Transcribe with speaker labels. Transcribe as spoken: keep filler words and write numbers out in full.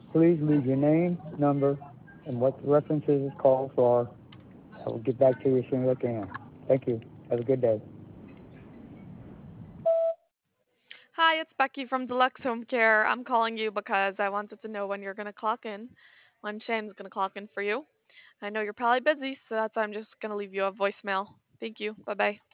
Speaker 1: Please leave your name, number, and what the references is called for. I will get back to you as soon as I can. Thank you. Have a good day.
Speaker 2: Hi, it's Becky from Deluxe Home Care. I'm calling you because I wanted to know when you're going to clock in, when Shane's going to clock in for you. I know you're probably busy, so that's why I'm just going to leave you a voicemail. Thank you. Bye bye.